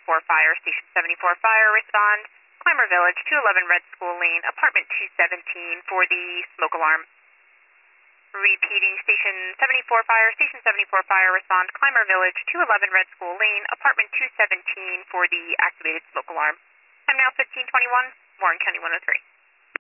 74 Fire, Station 74 Fire, respond. Clymer Village, 211 Red School Lane, apartment 217 for the smoke alarm. Repeating, Station 74 Fire, Station 74 Fire, respond. Clymer Village, 211 Red School Lane, apartment 217 for the activated smoke alarm. Time now 15:21, Warren County 103.